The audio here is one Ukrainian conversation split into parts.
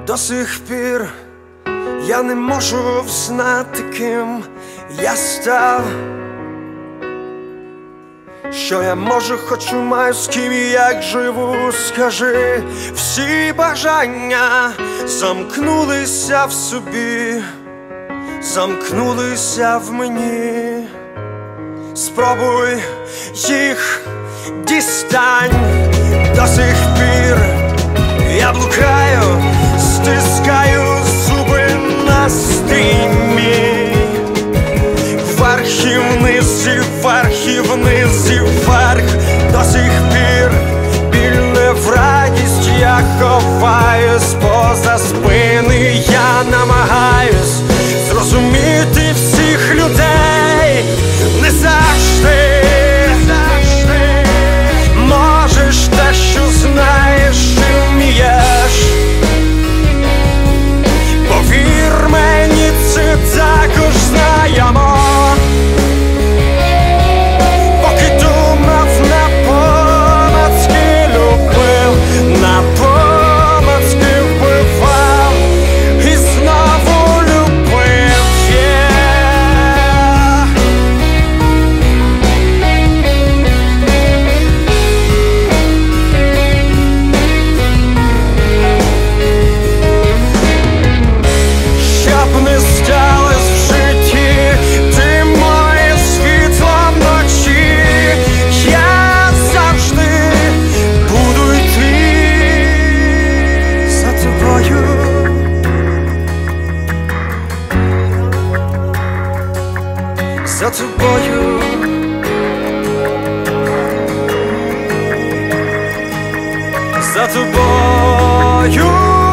До сих пір я не можу взнати, ким я став. Що я можу, хочу, маю, з ким і як живу, скажи. Всі бажання замкнулися в собі, замкнулися в мені. Спробуй їх дістань. До сих пір я блукаю, стискаю зуби на стрімі. Вверх і вниз, і вверх, і вниз, і вверх. До сих пір біль не в радість, я ховаюсь поза спини. Я намагаюсь зрозуміти всіх людей. Не завжди можеш те, що знаєш і вмієш. Повір мені, це також знаємо. Поки думав, напомацьки любив, напомацьки вбивав і знову любив. Щоб не сталось в житті, ти моє світло вночі. Я завжди буду йти за тобою. За тобою. За тобою.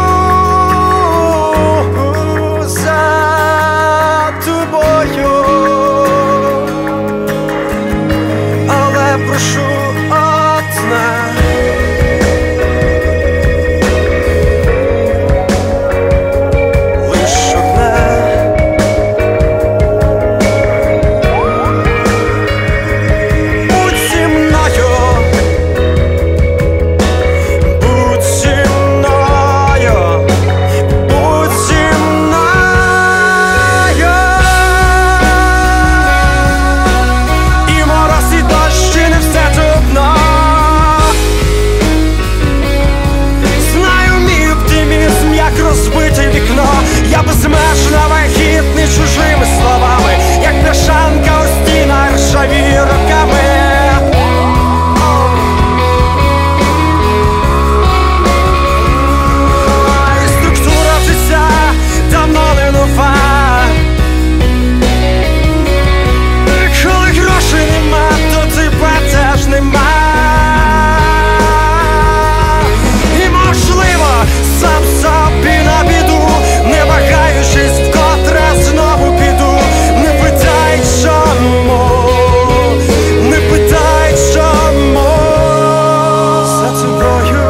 За тобою. Але прошу одне. Лиш одне. Будь зі мною. Будь зі мною. Будь зі мною. І мороз, і дощ, і не все трудно. Знаю, мій оптимізм, як розбите вікно. Я безмежно вагітний чужими словами, як бляшанка у стінах ржаві роками. І структура життя давно не нова. Коли грошей нема, то тебе теж нема. І можливо, сам собі на біду, не вагаючись, вкотре знову піду. Не питай чому, не питай чому. За тобою.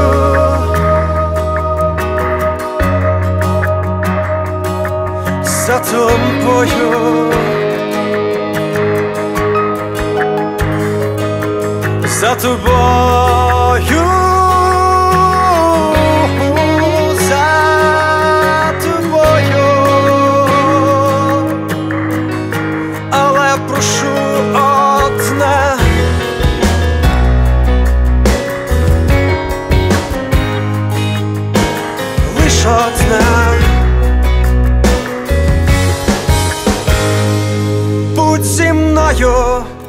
За тобою. За тобою. За тобою. Але прошу одне. Лиш одне. Будь зі мною.